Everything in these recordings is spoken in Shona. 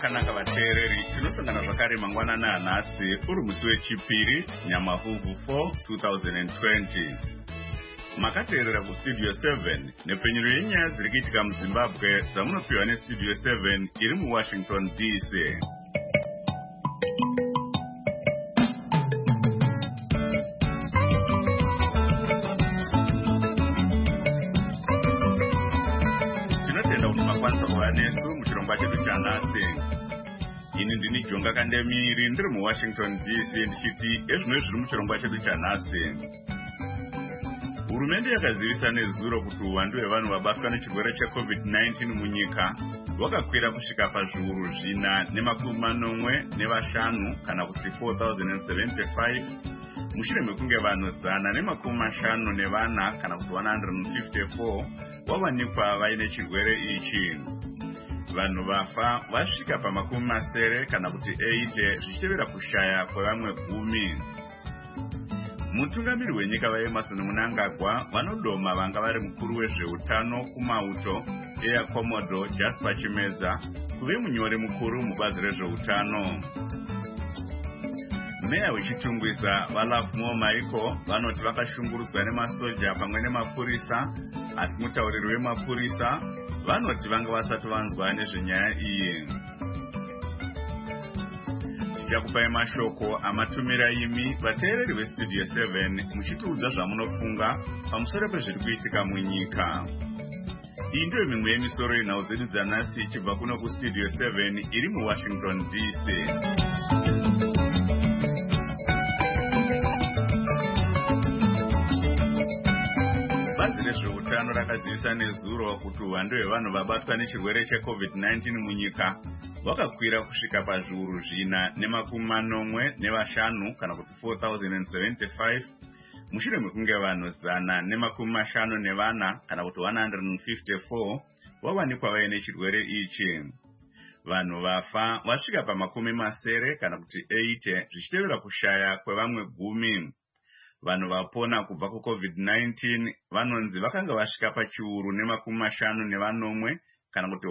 Mwakanaka vateereri, tinosangana zvakare mangwanana anhasi uri musi wechipiri Nyamavhuvhu 4 2020. Makateerera kustudio 7 nepfenyuro yenyaya dziri kuitika muZimbabwe dzamunopiwa nestudio 7 iri muWashington DC. Tinotenda kuti makwanisa kuva nesu muchirongwa chedu chanhasi. Ini ndini Jonga Kandemiri ndiri muWashington DC ndichiti ezvino zviri muchirongwa chedu chanhasi. Hurumende yakazivisa nezuro kuti uwandu hwevanhu vabatwa nechirwere cheCovid-19 munyika hwakakwira kusvika pazviuru 495 kana kuti 4075 mushure mekunge vanhu 154 kana kuti 154 vawanikwa vaine chirwere ichi. Vanhu vafa vasvika pa70 kana kuti 80 zvichitevera kushaya kwevamwe 10. Mutungamiri wenyika vaEmmerson Mnangagwa vanodoma vanga vari mukuru wezveutano kumauto eyakomodo Jasper Chimedza kuve munyori mukuru mubazi rezveutano. Meya wechitungwiza vaLoveMore Michael vanoti vakashungurudzwa nemasoja pamwe nemapurisa, asi mutauriri wemapurisa vanoti vanga vasati vanzwa nezvenyaya iyi. Tichakupai mashoko amatumira imi vateereri vestudio 7 muchitiudza zvamunofunga pamusoro pezviri kuitika munyika. Iyi ndiyo mimwe yemisoro yenhau dzedu dzanhasi ichibva kuno kustudio 7 iri muWashington DC. Bazi rezveutano rakazivisa nezuro kuti uwandu hwevanhu vabatwa nechirwere cheCovid-19 munyika hwakakwira kusvika pazviuru 495 kana kuti 4075 mushure mekunge vanhu 154 kana kuti 154 vawanikwa vaine chirwere ichi. Vanhu vafa vasvika pa70 kana kuti 80 zvichitevera kushaya kwevamwe 10. Vanhu vapona kubva kuCovid-19 vanonzi vakanga vasvika pachiuru 54 kana kuti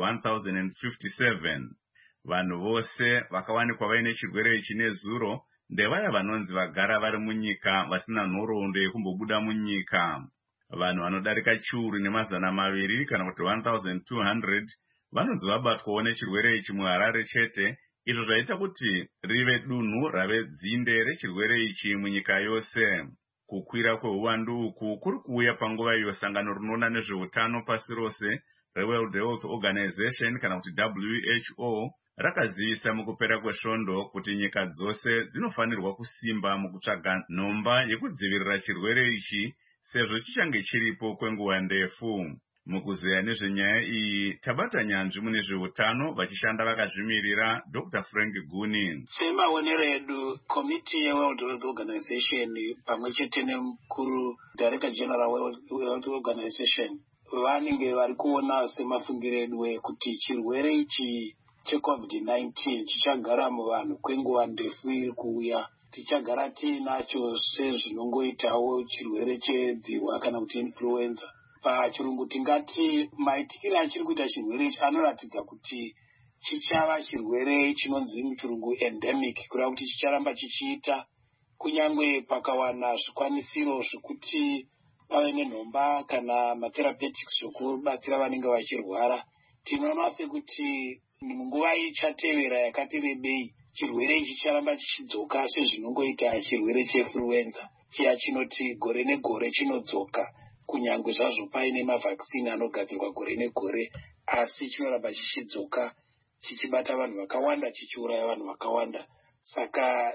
1057. Vanhu vose vakawanikwa vaine chirwere ichi nezuro ndevaya vanonzi vagara vari munyika vasina nhoroondo yekumbobuda munyika. Vanhu vanodarika chiuru 200 kana kuti 1200 vanonzi vabatwawo nechirwere ichi muHarare chete, izvo zvaita kuti rive dunhu rave dzinde rechirwere ichi munyika yose. Kukwira kweuwandu uku kuri kuuya panguva iyo sangano rinoona nezveutano pasi rose reWorld Health Organization kana kuti WHO rakazivisa mukupera kwesvondo kuti nyika dzose dzinofanirwa kusimba mukutsvaga nhomba yekudzivirira chirwere ichi sezvo chichange chiripo kwenguva ndefu. Mukuzeya nezvenyaya iyi tabata nyanzvi mune zveutano vachishanda vakazvimirira Dr. Frank Guni. Semaonero edu komiti yeWorld Health Organization pamwe chete nemukuru Director General weWorld Health Organization vanenge vari kuona semafungiro edu kuti chirwere ichi cheCovid-19 chichagara muvanhu kwenguva ndefu iri kuuya. Tichagara tiinacho sezvinongoitawo chirwere chedzihwa kana kuti influenza. Pachirungu tingati maitikire achiri kuita chirwere ichi anoratidza kuti chichava chirwere chinonzi muchirungu endemic, kureva kuti chicharamba chichiita kunyange pakawana zvikwanisiro zvekuti pave nenhomba kana matherapeutics zvokubatsira vanenge vachirwara. Tinoona sekuti munguva ichatevera yakati rebei chirwere ichi chicharamba chichidzoka sezvinongoita chirwere cheinfluenza chiya chinoti gore negore chinodzoka, kunyange zvazvo paine mavhakisini anogadzirwa gore negore, asi chinoramba chichidzoka chichibata vanhu vakawanda, chichiuraya vanhu vakawanda. Saka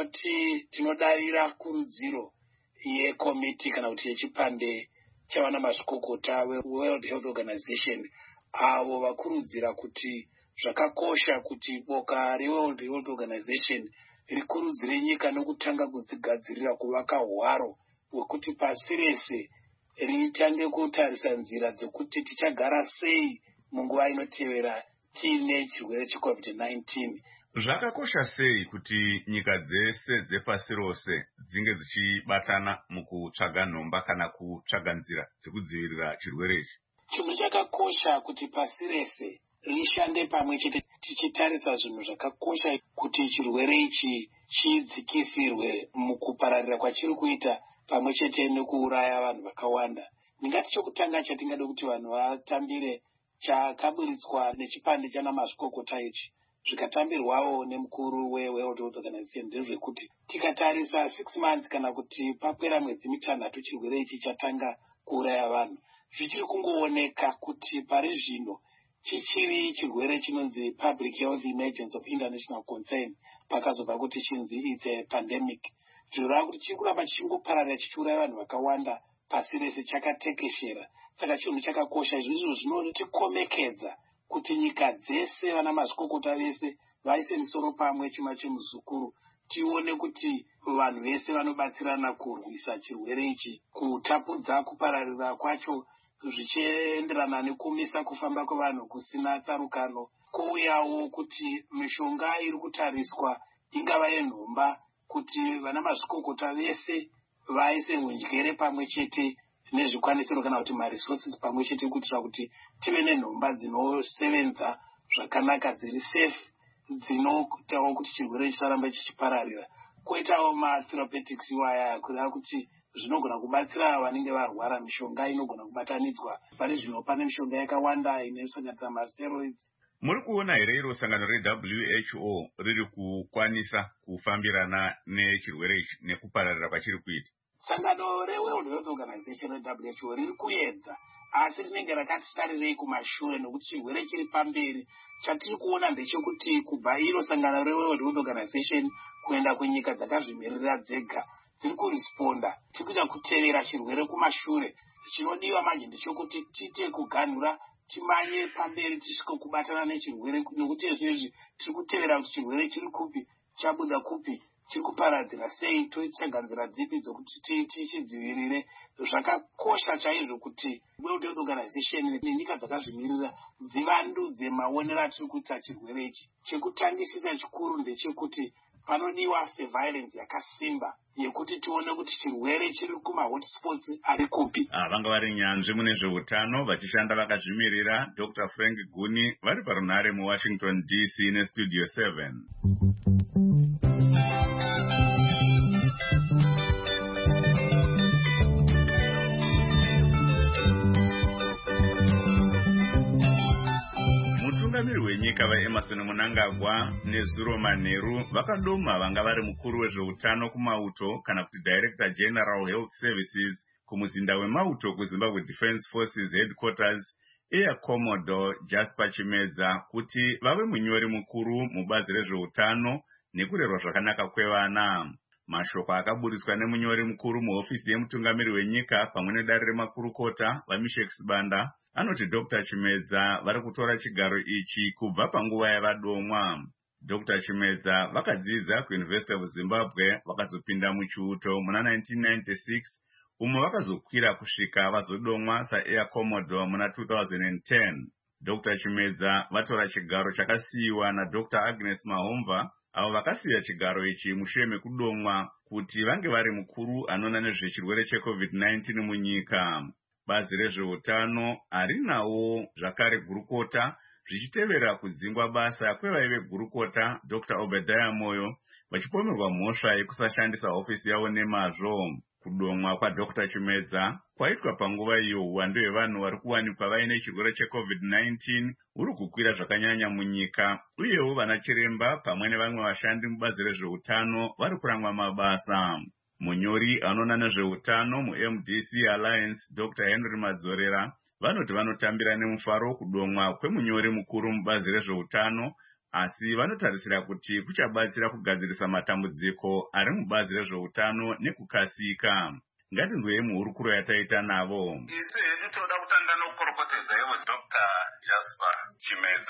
tinodarira kurudziro yekomiti kana kuti yechipande chavana mazvikokota weWorld Health Organization avo vakurudzira kuti zvakakosha kuti boka reWorld Health Organization rikurudzire nyika nokutanga kudzigadzirira kuvaka hwaro hwekuti pasi rese ritange kutarisa nzira dzekuti tichagara sei munguva inotevera tiine chirwere cheCovid-19. Zvakakosha sei kuti nyika dzese dzepasi rose dzinge dzichibatana mukutsvaga nhomba kana kutsvaga nzira dzekudzivirira chirwere ichi? Chinhu chakakosha kuti pasi rese rishande pamwe chete tichitarisa zvinhu zvakakosha kuti chirwere ichi chidzikisirwe mukupararira kwachiri kuita pamwe chete nekuuraya vanhu vakawanda. Ndingati chokutanga chatingade kuti vanhu vatambire chakaburitswa nechipande chana mazvikokota ichi zvikatambirwawo nemukuru weWorld Health Organization ndezvekuti tikatarisa 6 months kana kuti papera mwedzi 6 chirwere ichi chatanga kuuraya vanhu, zvichiri kungooneka kuti pari zvino chichiri chirwere chinonzi public health emergency of international concern pakazobva kuti chinzi it's a pandemic. Zvirova kuti chiri kuramba chichingopararira chichiuraya vanhu vakawanda pasi rese, chakatekeshera. Saka chinhu chakakosha izvizvo zvinotikomekedza kuti nyika dzese vana mazvikokota vese vaise misoro pamwe chuma chemuzukuru tione kuti vanhu vese vanobatsirana kurwisa chirwere ichi, kutapudza kupararira kwacho zvichienderana nekumisa kufamba kwevanhu kusina tsarukano, kouyawo kuti mishonga iri kutariswa ingava yenhomba kuti vana mazvikokota vese vaise hundyere pamwe chete nezvikwanisiro kana kuti maresources pamwe chete kuitira kuti tive nenhomba dzinosevenza zvakanaka dziri safe dzinoitawo kuti chirwere chisaramba chichipararira. Koitawo matherapeutics iwaya kureva kuti zvinogona kubatsira vanenge varwara, mishonga inogona kubatanidzwa. Pari zvino pane mishonga yakawanda inosanganisa masteroids. Muri kuona here iro sangano reWHO riri kukwanisa kufambirana nechirwere ichi nekupararira kwachiri kuita? Sangano reWorld Health Organization reWHO riri kuedza, asi rinenge rakati sarirei kumashure nokuti chirwere chiri pamberi. Chatiri kuona ndechekuti kubva iro sangano reWorld Health Organization kuenda kunyika dzakazvimirira dzega dziri kuresponda, tiri kuita kutevera chirwere kumashure. Chinodiwa manje ndechekuti tiite kuganhura, timanye pamberi tisvike kubatana nechirwere, nokuti izvezvi tiri kutevera kuti chirwere chiri kupi, chabuda kupi, chiri kuparadzira sei, toitsvaga nzira dzipi dzokuti tichidzivirire. Zvakakosha chaizvo kuti World Health Organization nenyika dzakazvimirira dzivandudze maonero atiri kuita chirwere ichi. Chekutangisisa chikuru ndechekuti panodiwa surveillance yakasimba yekuti tione kuti chirwere chiri kuma-hotspots ari kupi. Vanga vari nyanzvi mune zveutano vachishanda vakazvimirira Dr. Frank Guni vari parunhare muWashington DC neStudio 7. Mutungamiri wenyika vaEmerson Mnangagwa neZuro Manheru vakadoma vanga vari mukuru wezveutano kumauto kana kuti Director General Health Services kumuzinda wemauto kuZimbabwe Defence Forces Headquarters Air Commodore Jasper Chimedza kuti vave munyori mukuru mubazi rezveutano nekurerwa zvakanaka kwevana. Mashoko akaburiswa nemunyori mukuru muhofisi yemutungamiri wenyika pamwe nedare remakurukota vaMishek Sibanda anoti Dr. Chimedza vari kutora chigaro ichi kubva panguva yavadomwa. Dr. Chimedza vakadzidza kuUniversity of Zimbabwe vakazopinda muchiuto muna 1996 umo vakazokwira kusvika vazodomwa saAir Commodore muna 2010. Dr. Chimedza vatora chigaro chakasiyiwa naDr. Agnes Mahomva avo vakasiya chigaro ichi mushure mekudomwa kuti vange vari mukuru anoona nezvechirwere cheCovid-19 munyika. Bazi rezveutano harinawo zvakare gurukota zvichitevera kudzingwa basa kwevaive gurukota Dr. Obadiah Moyo vachipomerwa mhosva yekusashandisa hofisi yavo nemazvo. Kudomwa kwaDr. Chimedza kwaitwa panguva iyo uwandu hwevanhu vari kuwanikwa vaine chirwere cheCovid-19 uri kukwira zvakanyanya munyika, uyewo vana chiremba pamwe nevamwe vashandi mubazi rezveutano vari kurangwa mabasa. Munyori anoona nezveutano muMDC Alliance Dr. Henry Madzorera vanoti vanotambira nemufaro kudomwa kwemunyori mukuru mubazi rezveutano, asi vanotarisira kuti kuchabatsira kugadzirisa matambudziko ari mubazi rezveutano nekukasika. Ngatinzwei muhurukuro yataita navo. Isu hedu toda kutanga nokukorokotedza ivo Dr. Jasper Chimedza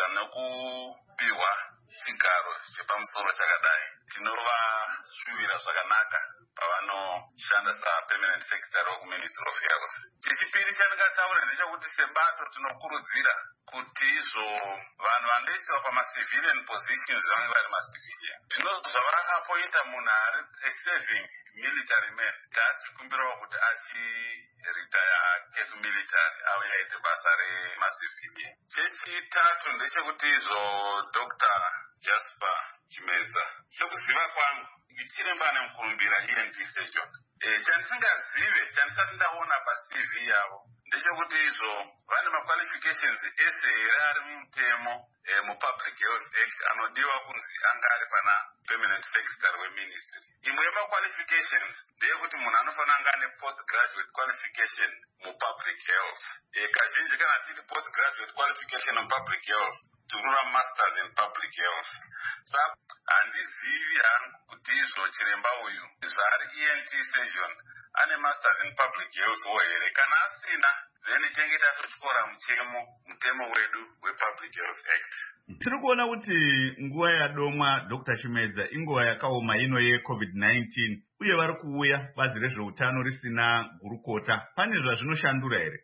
nokupiwa chigaro chepamusoro chakadai. Tinovashuvira zvakanaka pavanoshanda saPermanent Secretary wekuMinistry of Health. Chechipiri chandingataura ndechekuti sebato tinokurudzira kuti izvo vanhu vandoiswa pamacivilian positions vange vari macivilian. Zvino zvavakapoita munhu ari serving military man taachikumbirawo kuti achiritaya ake kumilitary auya aite basa remacivilian. Chechitatu ndechekuti izvo Dr. Jasper Chimedza, sekuziva kwangu ndichiremba nemukurumbira ENT surgeon, chandisingazive chandisati ndaona paCV yavo ndechekuti izvo vane maqualifications ese here ari mumutemo mupublic health act anodiwa kunzi anga ari pana permanent secretary weministry. Imwe yemaqualifications ndeyekuti munhu anofanira anga ane postgraduate qualification mupublic health. Kazhinji kana tiri postgraduate qualification mupublic health tikurova masters in public health. Saka handizivi hangu kuti izvo chiremba uyu zvari ENT surgeon ane masters in public health wo here. Kana asina then tenge tatotyora mutemo wedu wepublic health act. Tiri kuona kuti nguva yadomwa Dr. Chimedza inguva yakaoma ino yeCovid-19 uye vari kuuya bazi rezveutano risina gurukota. Pane zvazvinoshandura here?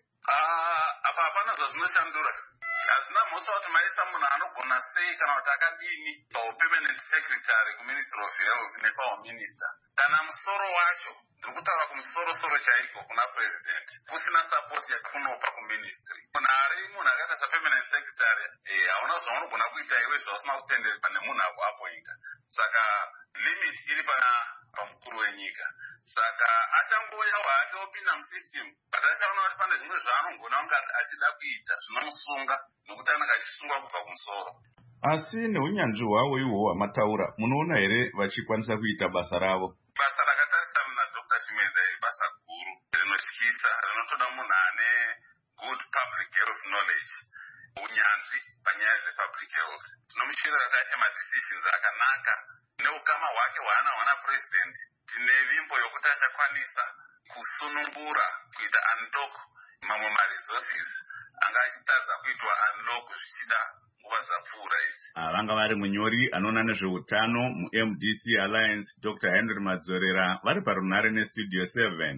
Apa hapana zvazvinoshandura. Hazvina mhosva kuti maisa munhu anogona sei kana kuti akadini papermanent secretary kuministry of health nepaminister. Kana musoro wacho ndiri kutaura kumusoro chaiko kuna president kusina support yakunopa kuministry. Munhu akaita sapermanent secretary hauna zvaunogona kuita iwe zvausina kutenderwa nemunhu akuapointa. Saka limit iri pamukuru wenyika. Saka achangoyawo hake opinda musystem but achaona kuti pane zvimwe zvaanogona kunge achida kuita zvinomusunga nokuti anenge achisungwa kubva kumusoro. Asi neunyanzvi hwavo ihwo hwamataura, munoona here vachikwanisa kuita basa ravo? Basa rakatarisana naDr. Chimedza ibasa guru rinotyisa, rinotoda munhu ane good public health knowledge, unyanzvi panyaya dzepublic health. Tinomushirira taite madecisions akanaka neukama hwake hwaana president. Tine vimbo yokuti achakwanisa kusunungura kuita unlock mamwe maresources anga achitadza kuitwa unlock zvichida nguva dzapfuura idzi. Vanga vari munyori anoona nezveutano muMDC Alliance Dr. Henry Madzorera vari parunare nestudio 7.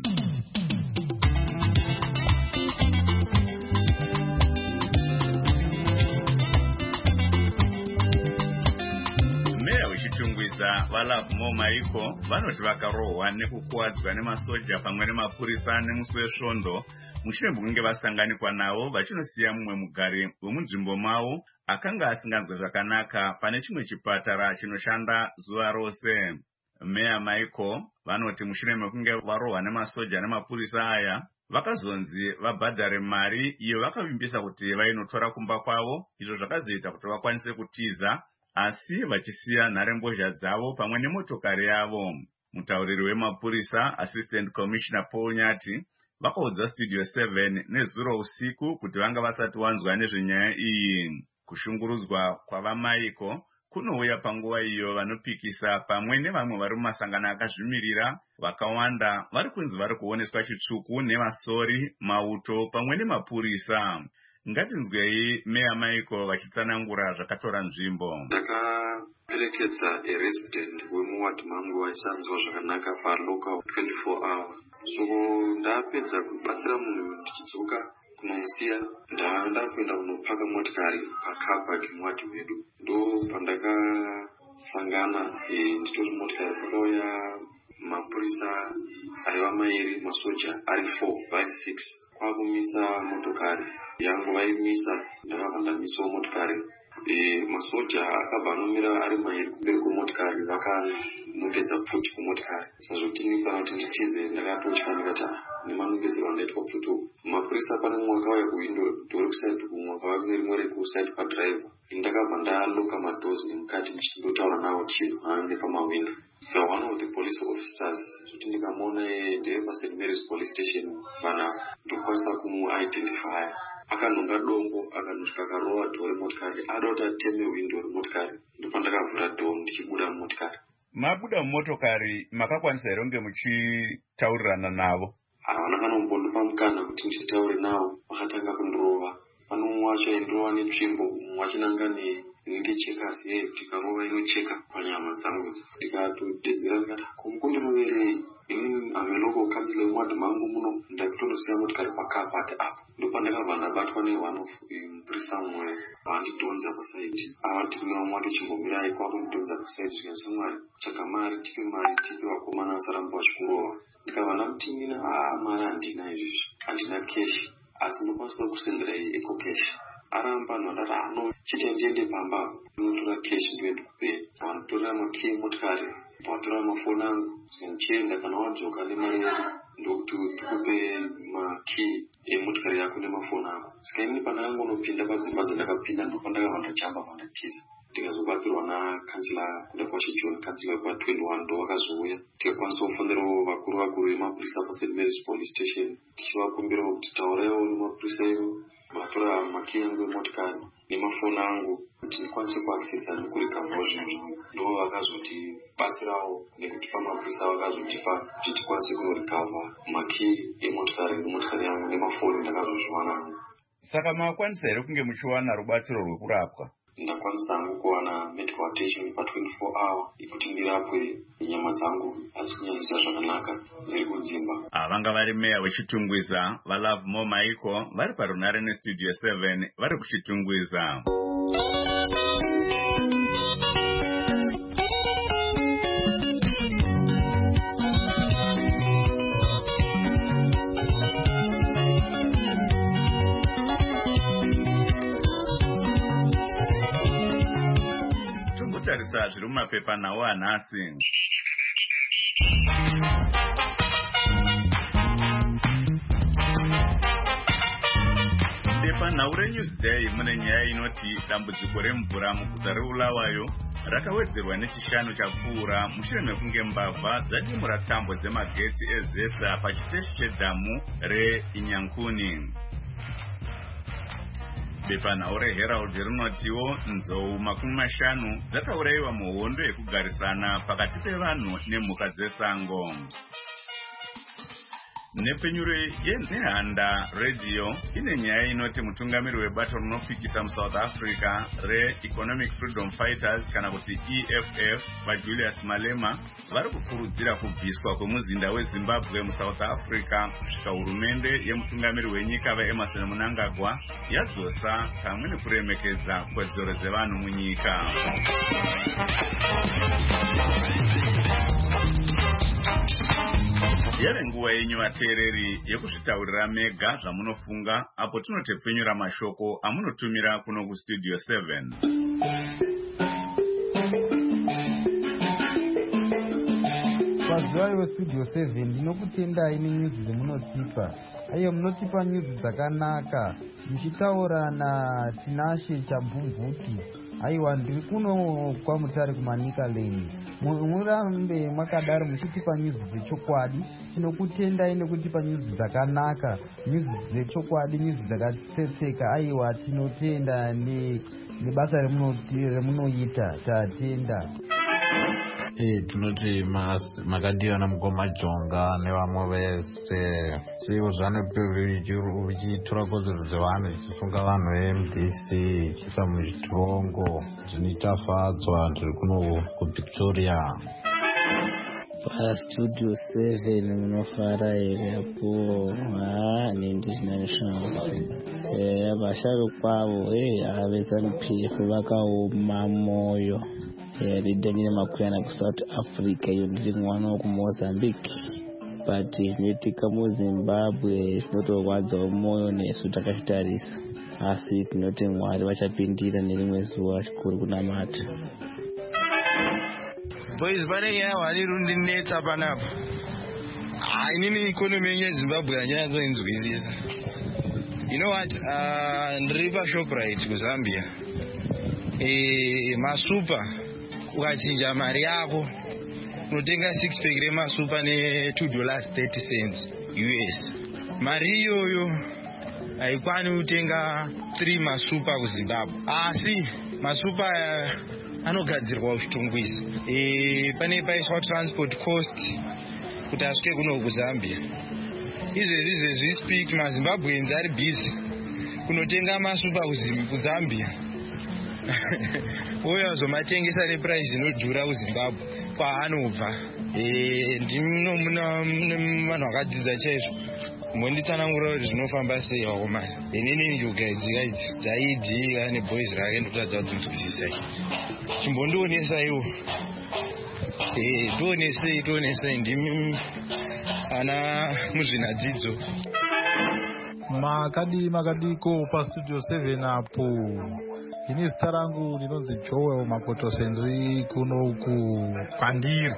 Meya wechitungwiza vaLoveMore Maiko vanoti vakarohwa nekukuwadzwa nemasoja pamwe nemapurisa nemusi wesvondo mushure mekunge vasanganikwa navo vachinosiya mumwe mugari wemunzvimbo mavo akanga asinganzwe zvakanaka pane chimwe chipatara chinoshanda zuva rose. Meya Maiko vanoti mushure mekunge varohwa nemasoja nemapurisa aya vakazonzi vabhadhare mari iyo vakavimbisa kuti vainotora kumba kwavo, izvo zvakazoita kuti vakwanise kutiza asi vachisiya nharembozha dzavo pamwe nemotokari yavo. Mutauriri wemapurisa Assistant Commissioner Paul Nyati vakaudza studio 7 nezuro usiku kuti vanga vasati wanzwa nezvenyaya iyi. Kushungurudzwa kwavaMaiko kunouya panguva iyo vanopikisa pamwe nevamwe vari mumasangano akazvimirira vakawanda vari kunzi vari kuoneswa chitsvuku nevasori, mauto pamwe nemapurisa. Ngatinzwei Meya Maiko vachitsanangura zvakatora nzvimbo. Ndakaperekedza resident wemuwadi mangu waisanzwa zvakanaka palocal 24 hour. So ndapedza kubatsira munhu ndichidzoka kunomusiya ndaenda kuenda kunopaka motikari pakabhaki muwadi wedu. Ndo pandakasangana nditori motikari pakauya mapurisa aiva mairi, masoja ari 4 vari 6 kwakumisa motokari yangu vaimisa ndakabva ndamisawo motikari. Masoja akabva anomira ari mairi kumberi kwemotikari vakanongedza pfuti kumotikari. Sazvoti kana kuti nditize ndakatotya ndikati nemanongedzero andaitwa pfuti uku. Mapurisa pane mumwe akauya kuwindo dori kusaidi kumwe akauya kune rimwe rekusaidi padhiraivha. Ndakabva ndaloka madhozi nemukati ndichindotaura navo tichirwana nepamawindo. So one of the police officers zvoti ndikamuona ndeve paSt Mary's police station vana ndokwanisa kumuidentify. Akanonga dombo akanosvika akarowa dhoo remotikari ada kuti ateme windo remotikari. Ndopandakavhura dhoo ndichibuda mumotikari. Mabuda mumotokari makakwanisa here kunge muchitaurirana navo? Havana kanombondopa mukana kuti ndichitaure navo, vakatanga kundorova. Pane mumwe wacho aindorova netsvimbo, mumwe achinanga inenge checkers tikarova inocheka panyama dzangu ndikatodedzera ndikati kumukundiroverei ini ameloko kansila yemwadhi mangu muno ndakutondosiya motikari pakapa ati apa ndopandakabva ndabatwa ne1 of muprista mumwe vandidhonza pasaiti avati kune vamwe wati chimbomirai kwakundidhonza pasaiti zvikanyisa mwari tsvaga mari tipe vakomana vasaramba vachikurova ndikabva ndakuti mina mari handina izvizvi handina keshi asi ndokwanisa kusendera eco cash aramba ndandati ano chita ndiende pamba ndinotora keshi ndikupe vanotorera makii motikari vatora mafoni angu ndichienda kana wadzoka nemari yedu ndokuti tikupe makii emotikari yako nemafoni ako saka ini pandakangonopinda padzimba dzandakapinda ndopandakabva ndachamba vandatiza ndikazobatsirwa nakansila kuda kwacho John kansila pa21 ndo vakazouya tikakwanisa kufonerawo vakuru vemapurisa paSt Mary's police station tichivakumbirawo kuti tauraiwo nemapurisa edu vatora makii yangu emotikari nemafoni angu kuti ndikwanise kuaccessa nekurikavhawo zvinhu zvangu ndo vakazotibatsirawo nekutipa mapurisa vakazotipa kuti tikwanise kunorikavha makii emotikari nemotikari yangu nemafoni ndakazozviwana. Saka makwanisa here kunge muchiwana rubatsiro rwekurapwa? Ndakwanisa hangu kuwana medical attention pa24 hour ikuti ndirapwe nyama dzangu asi kunyanyisa zvakanaka dziri kudzimba. Vanga vari meya wechitungwiza vaLove More Michael vari parunare nestudio 7 vari kuchitungwiza. Tarisa zviri mumapepa nawo hanhasi. Pepanhau reNewsday mune nyaya inoti dambudziko remvura muguta reBulawayo rakawedzerwa nechishanu chapfuura mushure mekunge mbavha dzadimura tambo dzemagetsi eZesa pachiteshi chedhamu reInyankuni. Bepanhau reHerald rinotiwo nzou 50 dzakaurayiwa muhondo yekugarisana pakati pevanhu nemhuka dzesango. Nepfenyuro yeNhanda Radio ine nyaya inoti mutungamiri webato rinopikisa muSouth Africa reEconomic Freedom Fighters kana kuti EFF vaJulius Malema vari kukurudzira kubviswa kwemuzinda weZimbabwe muSouth Africa kusvika hurumende yemutungamiri wenyika vaEmerson Mnangagwa yadzosa kamwe nekuremekedza kodzero dzevanhu munyika. Yave nguva yenyu vateereri yekuzvitaurira mega zvamunofunga apo tinotepfenyura mashoko amunotumira kuno kustudio 7. Pazuva restudio 7 ndinokutendai nenyuzi dzemunotipa. Aiyo munotipa nyuzi dzakanaka muchitaura naTinashe Chambumvuti. Aiwa ndiri kuno kwaMutare kumanika lane. Murambe mwakadaro muchitipa nyuzi dzechokwadi. Tinokutendai nekutipa nyuzi dzakanaka, nyuzi dzechokwadi, nyuzi dzakatsetseka. Aiwa tinotenda nebasa remunoita, tatenda. Tinoti makadiona Mugoma Jonga nevamwe vese sivo zvanepevichitora kodzero dzevanhu chichisunga vanhu veMDC chiisa muzvitongo zvinotafadzwa ndiri kuno kuVictoria. Studio 7 munofara here apo nendizvinani zvangu vasharukwavo aveZANU-PF vakaoma moyo ridanyire makuyana kuSouth Africa iyo ndiri mwana wekuMozambique but zvinoitika muZimbabwe zvinotorwadzawo moyo nesu takazvitarisa asi tinoti Mwari vachapindira nerimwe zuva chikuru kunamata. Boys pane nyaya hwari rundinetsa panapa. Inini ikonomi yenyu yeZimbabwe handinyatsonzwisisa. You know what? Ndiri paShoprite kuZambia. Masupa ukachinja mari yako unotenga 6 pack remasupa ne$2.30 US. Mari iyoyo haikwani kutenga 3 masupa kuZimbabwe. Asi masupa anogadzirwa kuchitungwiza. Pane paiswa transport cost kuti asvike kuno kuZambia. Izvezvi speak maZimbabweans ari busy kunotenga masupa kuZambia. uye azomatengesa neprice inodhura kuZimbabwe kwaanobva. Ndimo muna vanhu vakadzidza chaizvo. Monditsanangura kuti zvinofamba sei wakomana. Inini ndikugadzika idzi dzaidhika neboys rake ndokutadza kuti ndinzwisisai. Chimbondionesaiwo. Tionesei ndimi ana muzvinadzidzo. Makadiko pastudio 7 apo. Ini zita rangu ndinonzi Joel Makoto Senzwi kuno uku kwandiri.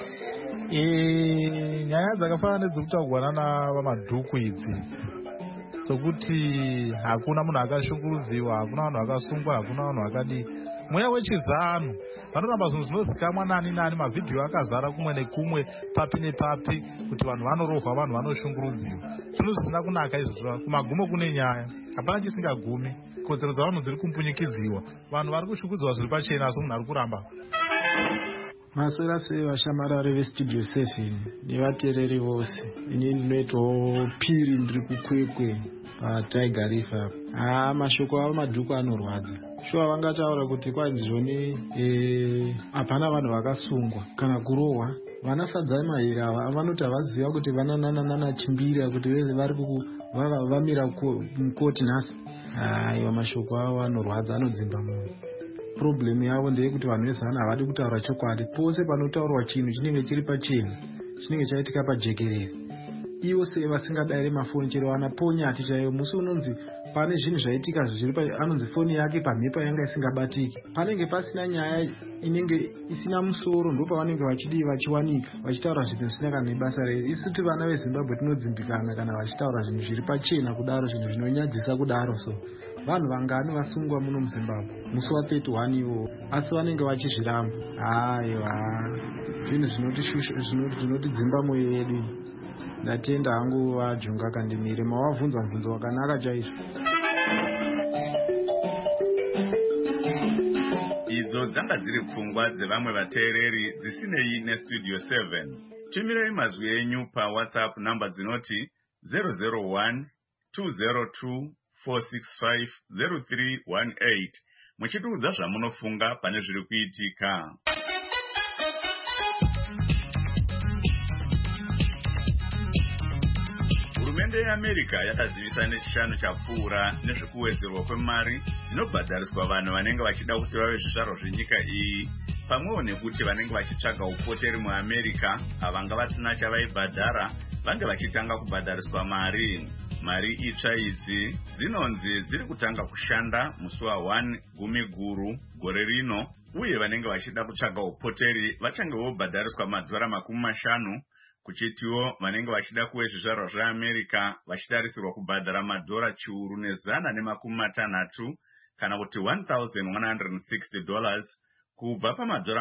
Nyaya dzakafanana nedzekutaurwa navamadhuku idzi dzokuti hakuna munhu akashungurudziwa, hakuna vanhu vakasungwa, hakuna vanhu vakadi. Mweya wechizano vanoramba zvinhu zvinozikamwa nani nani, mavhidhiyo akazara kumwe nekumwe, papi nepapi, kuti vanhu vanorohwa, vanhu vanoshungurudziwa. Zvinhu zvisina kunaka izvozvo. Kumagumo kune nyaya, hapana chisingagumi. Kodzero dzavanhu dziri kumpunyikidziwa, vanhu vari kushungurudziwa zviri pachena, asi munhu ari kuramba. Masera sei vashamarari vestudio 7 nevateereri vose. Ini ndinoitawo Phiri ndiri kukwekwe paTiger Reef. Mashoko avo madhuku anorwadza. Shuwa vangataura kuti kwanzizvoni hapana vanhu vakasungwa kana kurohwa. Vanafadzai mahiri ava vanoti havaziva kuti vananana chimbira kuti vari vamira mukoti nhasi. Iwa mashoko avo anorwadza, anodzimba munhu. Problem yavo ndeyekuti vanhu vezana havadi kutaura chokwadi. Pose panotaurwa chinhu chinenge chiri pachena, chinenge chaitika pajekerere. Ivo sei vasingadayire mafoni, chero vanaponyati chaivo. Musi unonzi pane zvinhu zvaitika zviri anonzi foni yake pamhepa yanga isingabatiki. Panenge pasina nyaya inenge isina musoro, ndo pavanenge vachiwanika vachitaura zvinhu zvisina kana nebasa rei. Isuti vana veZimbabwe tinodzimbikana kana vachitaura zvinhu zviri pachena kudaro, zvinhu zvinonyadzisa kudaro. So vanhu vangani vasungwa muno muZimbabwe musi wa31 iwo, asi vanenge vachizviramba. Zvinhu zvinotidzimba mwoyo yedu. Ndatenda hangu vaJunga kandimire, mavabvunza mubvunzo wakanaka chaizvo. Idzo dzanga dziri pfungwa dzevamwe vateereri dzisinei nestudio 7. Tumirei mazwi enyu paWhatsApp namba dzinoti 001 202 465 0318 muchitiudza zvamunofunga pane zviri kuitika. Hurumende yeAmerica yakazivisa nechishanu chapfuura nezvekuwedzerwa kwemari dzinobhadhariswa vanhu vanenge vachida kuti vave zvizvarwa zvenyika iyi, pamwewo nekuti vanenge vachitsvaga upoteri muAmerica havanga vasina chavaibhadhara vange vachitanga kubhadhariswa mari. Mari itsva idzi dzinonzi dziri kutanga kushanda musi wa1 Gumiguru gore rino, uye vanenge vachida kutsvaga upoteri vachange vobhadhariswa $50, kuchitiwo vanenge vachida kuve zvizvarwa zveAmerica vachitarisirwa kubhadhara $160 kana kuti $1,160 kubva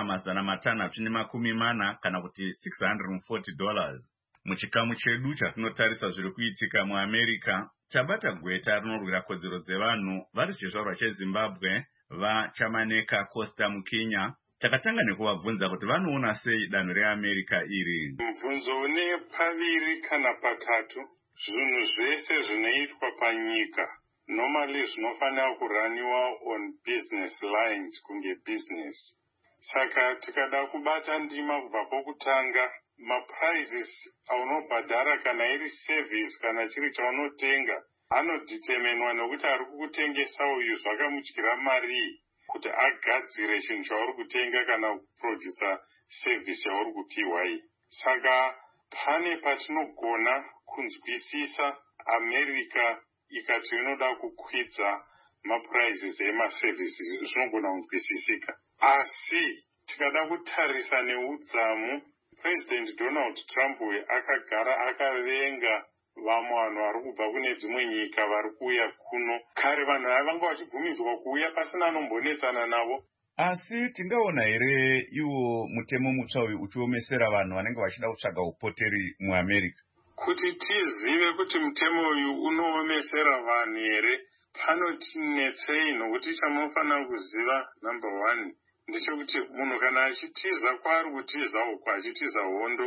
$640 kana kuti $640. Muchikamu chedu chatinotarisa zviri kuitika muAmerica, tabata gweta rinorwira kodzero dzevanhu vari chizvarwa cheZimbabwe vaChamaneka Costa muKenya. Takatanga nekuvabvunza kuti vanoona sei danho reAmerica iri. Mubvunzo une paviri kana patatu. Zvinhu zvese zvinoitwa panyika normally zvinofanira kuraniwa on business lines, kunge business. Saka tikada kubata ndima kubva pokutanga, maprizes aunobhadhara kana iri service kana chiri chaunotenga anodeterminwa nekuti ari kukutengesa uyu zvakamutyira mari kuti agadzire chinhu chauri kutenga kana kuprodusa service yauri kupiwa iyi. Saka pane patinogona kunzwisisa America ikati inoda kukwidza maprizes emaservices, zvinogona kunzwisisika. Asi tikada kutarisa neudzamu, President Donald Trump akagara akavenga vamwe vanhu vari kubva kune dzimwe nyika vari kuuya kuno. Kare vanhu ava vanga vachibvumidzwa kuuya pasina anombonetsana navo. Asi tingaona here iwo mutemo mutsva uyu uchiomesera vanhu vanenge vachida kutsvaga upoteri muAmerica? Kuti tizive kuti mutemo uyu unoomesera vanhu here, panotinetsei nokuti chamunofanira kuziva, number 1, ndechekuti munhu kana achitiza kwaari kutiza uko, achitiza hondo,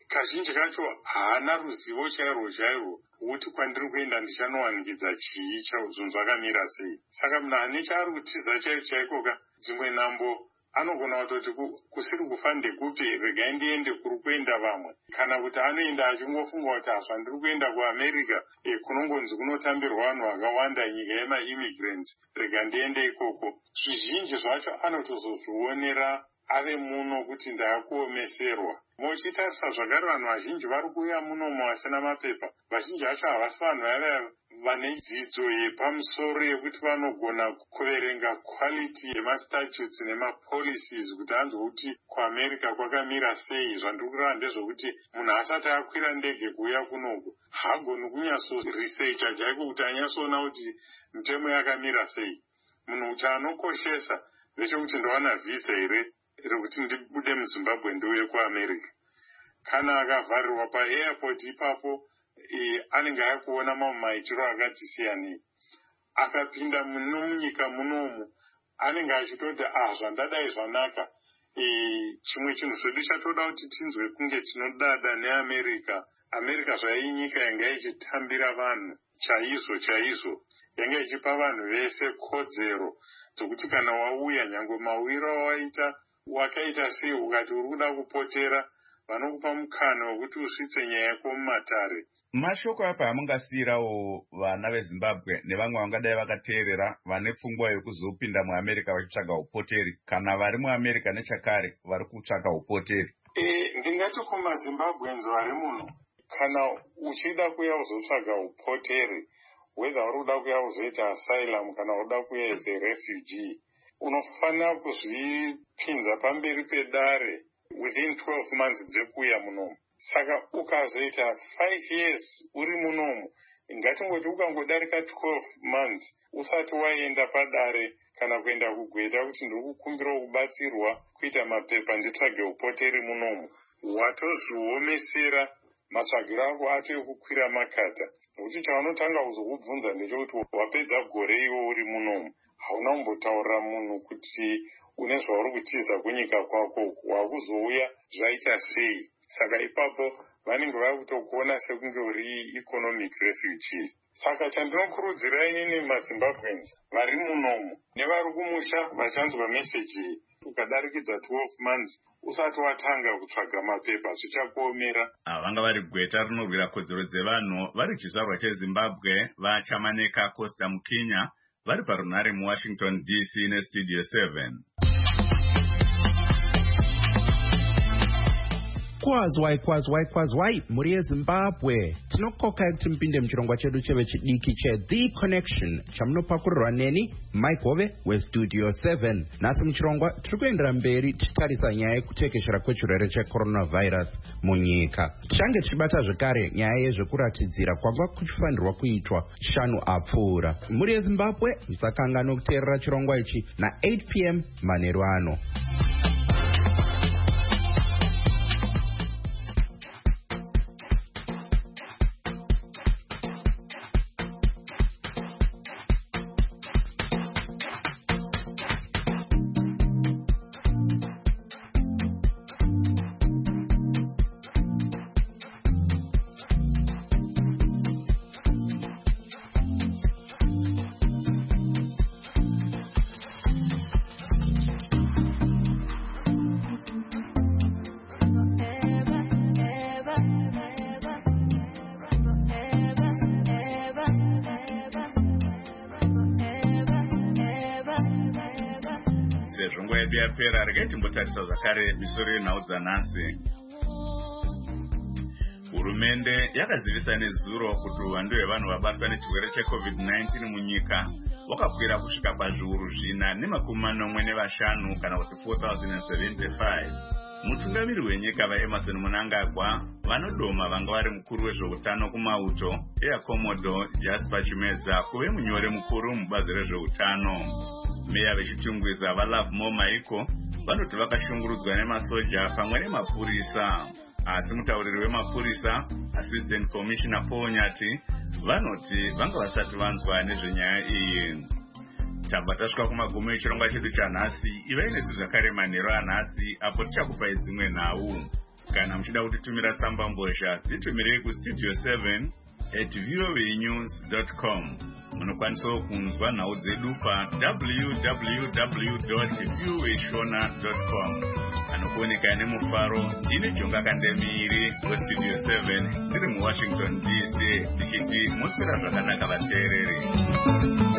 kazhinji kacho haana ruzivo chairwo kuti kwandiri kuenda ndichanowanikidza chii chauzunzwa akamira sei. Saka munhu ane chaari kutiza chaikoka dzimwe nhambo anogona kutoti kusiri kufa ndekupi, regai ndiende kuri kuenda vamwe, kana kuti anoenda achingofunga kuti hazva ndiri kuenda kuamerica kunongonzi kunotambirwa vanhu vakawanda nyika yemaimmigrants, rega ndiende ikoko. Zvizhinji zvacho anotozozvionera ave muno kuti ndaakuomeserwa. Mochitarisa zvakare vanhu vazhinji vari kuuya munomo vasina mapepa, vazhinji vacho havasi vanhu vaya vane dzidzo yepamusoro yekuti vanogona kuverenga quality yemastatutes nemapolicies kuti anzwe kuti kuamerica kwakamira sei. Zvandiri kureva ndezvokuti munhu asati akwira ndege kuuya kunoku hagoni kunyatsoresearcha chaiko kuti anyatsoona kuti mitemo yakamira sei. Munhu chaanokoshesa ndechekuti ndawana visa here rekuti ndibude muZimbabwe ndiuye kuamerica. Kana akavharirwa paairport ipapo anenge akuona mamwe maitiro akati siyanei. Akapinda munyika munomu anenge achitoti zvandadai zvanaka. Chimwe chinhu zvedu chatoda kuti tinzwe kunge tinodada neamerica. America zvainyika yanga ichitambira vanhu chaizvo, yanga ichipa vanhu vese kodzero dzokuti kana wauya nyangwe mawiro waita wakaita sei, ukati uri kuda kupotera vanokupa mukana wekuti usvitse nyaya yako mumatare. Mashoko apa amungasiyirawo vana veZimbabwe nevamwe vangadai vakateerera vane pfungwa yekuzopinda muAmerica vachitsvaga upoteri, kana vari muAmerica nechakare vari kutsvaka upoteri? Ndingati kumaZimbabweans vari muno, kana uchida kuya uzotsvaga upoteri, whether uri kuda kuya uzoita asylum kana uda kuya as a refugee, unofanira kuzvipinza pamberi pedare within 12 months dzekuya munomu. Saka ukazoita 5 years uri munomu, ngatingoti ukangodarika 12 months usati waenda padare kana kuenda kugweta kuti ndiri kukumbira kubatsirwa kuita mapepa nditsvage upoteri munomu, watozviomesera matsvagiro ako ato ekukwira makata. Nokuti chavanotanga kuzokubvunza ndechekuti wapedza gore iwo uri munomu, hauna kumbotaurira munhu kuti une zvauri kutiza kunyika kwako, wakuzouya zvaita sei. Saka ipapo vanenge vari kutokuona sekunge uri economic refugee. Saka chandinokurudzira inini maZimbabweans vari munomu nevari kumusha vachanzwa meseji, ukadarikidza 12 months usati watanga kutsvaga mapepa zvichakuomera. Vanga vari gweta rinorwira kodzero dzevanhu vari chizvarwa cheZimbabwe vaChamaneka Costa Mukinya, vari parunhare muWashington DC neStudio 7. Kwazwai muri yeZimbabwe, tinokokai kuti mupinde muchirongwa chedu chevechidiki cheThe Connection chamunopakurirwa neni Mike Hove weStudio 7. Nhasi muchirongwa tiri kuendera mberi tichitarisa nyaya yekutekeshera kwechirwere checoronavirus munyika. Tichange tichibata zvekare nyaya yezvekuratidzira kwanga kuchifanirwa kuitwa shanu apfuura. Muri yeZimbabwe musakanganwa kuteerera chirongwa ichi na8 p.m. manheru ano. Zvongo yedu yapera, regai timbotarisa zvakare misoro yenhau dzanhasi. Hurumende yakazivisa nezuro kuti uwandu hwevanhu vabatwa nechirwere cheCovid-19 munyika wakakwira kusvika pazviuru 4,45 kana kuti 4,075. Mutungamiri wenyika vaEmerson Mnangagwa vanodoma vanga vari mukuru wezveutano kumauto eAkomodo Jasper Chimedza kuve munyori mukuru mubazi rezveutano. Meya vechitungwiza vaLove More Maiko vanoti vakashungurudzwa nemasoja pamwe nemapurisa. Asi mutauriri wemapurisa Assistant Commissioner Paul Nyati vanoti vanga vasati vanzwa nezvenyaya iyi. Tabva tasvika kumagumo echirongwa chedu chanhasi. Ivai nesu zvakare manheru anhasi apo tichakupai dzimwe nhau. Kana muchida kutitumira tsamba mbozha dzitumirei kustudio 7@voanews.com. Munokwanisa kunzwa nhau dzedu pa www.voashona.com. Anokuoneka nemufaro ndine Jonga Kandemiri westudio 7 tiri muWashington DC tichiti muswera zvakanaka vateereri.